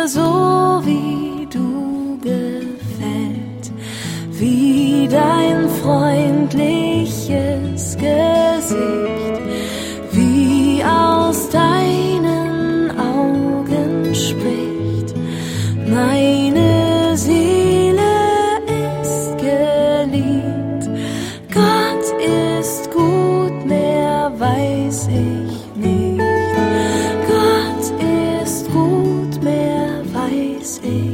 so wie du gefällt, wie dein freundliches Gesicht, wie aus deinen Augen spricht. Meine Seele ist geliebt, Gott ist gut, mehr weiß ich nicht. Gott ist gut, mehr weiß ich.